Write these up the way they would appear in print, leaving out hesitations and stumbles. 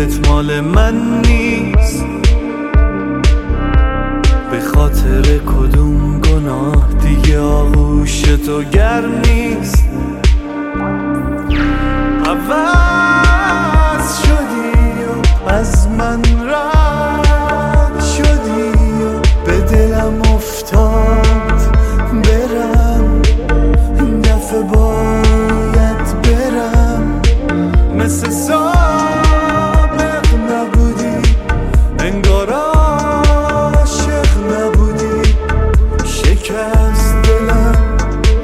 دلت مال من نیست، به خاطر کدوم گناه دیگه آغوش تو گرم نیست. عوض شدی و از من رد شدی و به دلم افتاد برم، این دفعه باید برم. مثل سابق نبودی، انگار عاشق نبودی. شکست دلم،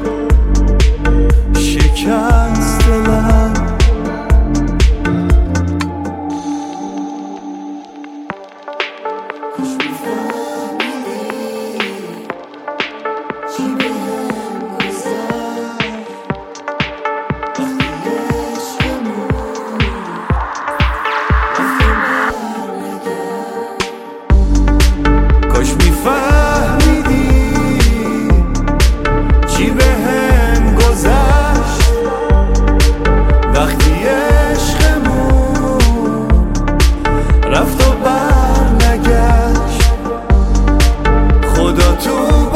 شکست دلم. کاش میفهمیدی چی بهم گذشت وقتی عشقمون رفت و برنگشت. خدا تو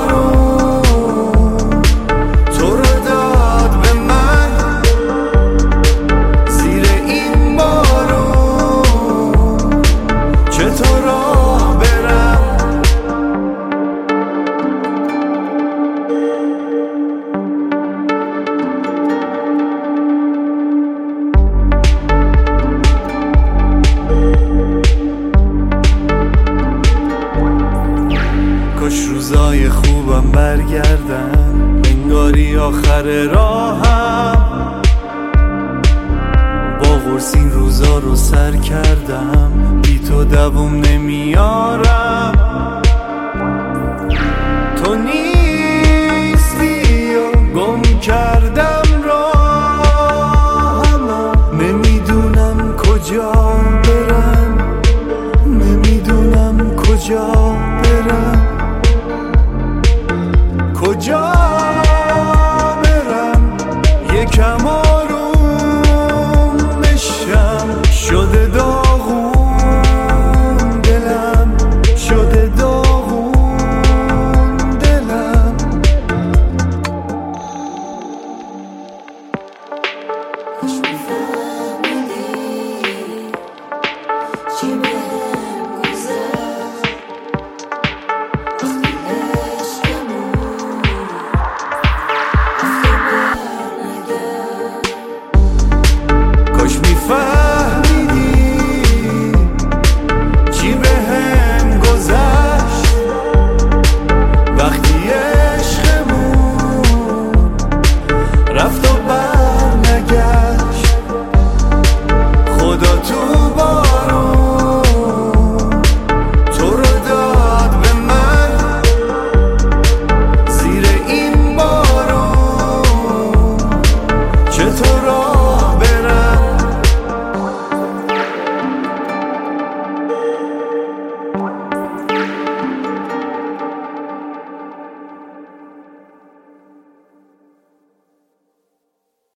بارون تو رو داد به من، زیر این بارون چطور راه برم. کاش روزای خوبم برگردن، انگاری آخر راهم. با قرص این روزا رو سر کردم، بی تو دووم نمیارم. تو نیستی و گم کردم راهمو، نمیدونم کجا برم، نمیدونم کجا برم. کجا برم یکم آروم بشم. شده داغون دلم، شده داغون دلم. کاش میفهمیدی چی بهم گذشت وقتی عشقمون رفت و برنگشت. کاش میفهمیدی چی بهم گذشت وقتی عشقمون رفت و برنگشت. خدا تو بارون تو رو داد به من، زیر این بارون چطور